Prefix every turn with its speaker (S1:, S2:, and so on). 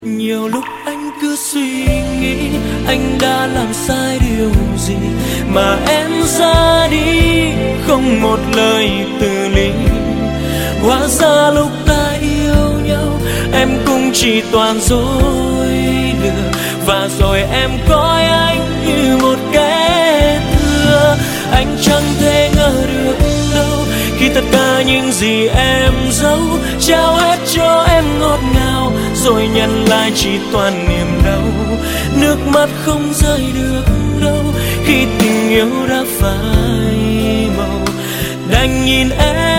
S1: Nhiều lúc anh cứ suy nghĩ anh đã làm sai điều gì mà em ra đi không một lời từ ly. Hóa ra lúc ta yêu nhau em cũng chỉ toàn dối lừa, và rồi em coi anh như một kẻ thua. Anh chẳng thể ngờ được đâu khi tất cả những gì em giấu trao hết cho em ngọt ngào, rồi nhận lại chỉ toàn niềm đau. Nước mắt không rơi được đâu khi tình yêu đã phai màu, đành nhìn em